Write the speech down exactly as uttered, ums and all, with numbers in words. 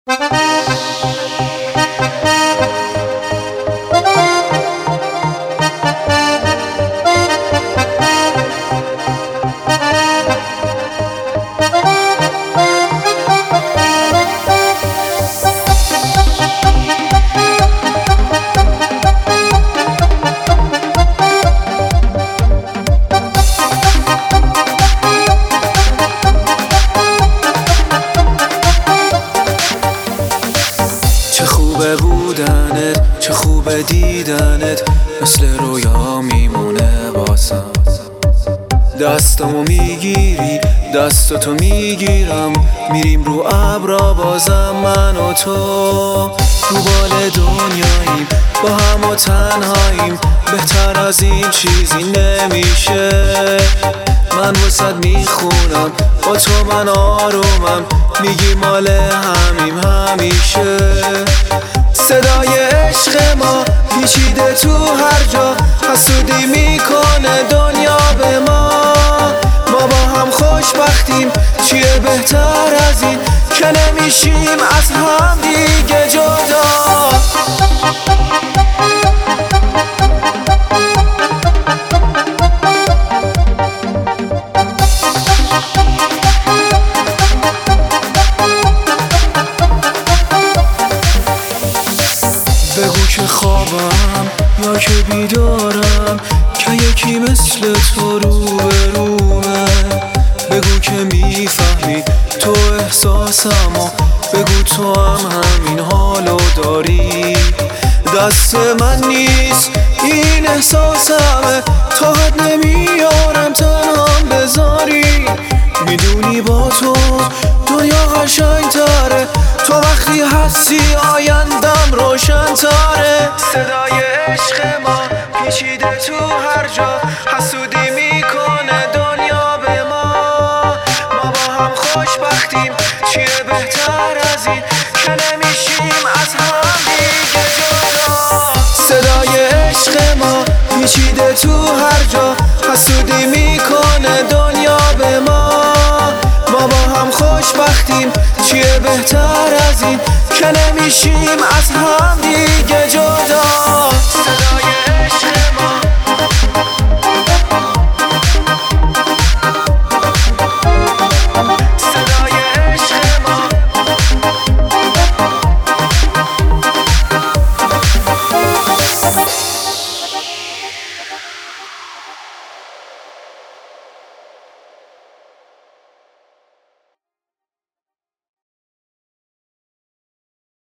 چه خوبه بودنت، چه خوبه دیدنت، مثل رویا میمونه واسم. دستمو میگیری، دستتو میگیرم، میریم رو ابرا بازم من و تو. رو بال دنیاییم، با هم و تنهاییم، بهتر از این چیزی نمیشه. من واسد میخونم، با تو من آرومم، میگی مال همیم همیشه. صدای عشق ما پیچیده تو هر جا، حسودی میکنه دنیا به ما. ما با هم خوشبختیم، چیه بهتر از این که نمیشیم از هم دیگه جدا. بگو که خوابم یا که بیدارم، که یکی مثل تو روبرومه. بگو که میفهمی تو احساسمو، بگو تو هم همین حالو داری. دست من نیست این احساسمه، تا حد نمیارم تنهام بذاری. میدونی با تو دنیا قشنگ تره، تو وقتی هستی آیندم روشن تره. صدای عشق ما پیچیده تو هر جا، حسودی میکنه دنیا به ما. ما با هم خوشبختیم، چیه بهتر از این که نمیشیم از هم دیگه جدا. صدای عشق ما پیچیده تو هر جا، حسودی میکنه دنیا به ما. ما با هم خوشبختیم، چیه بهتر از این که نمیشیم از هم دیگه جدا.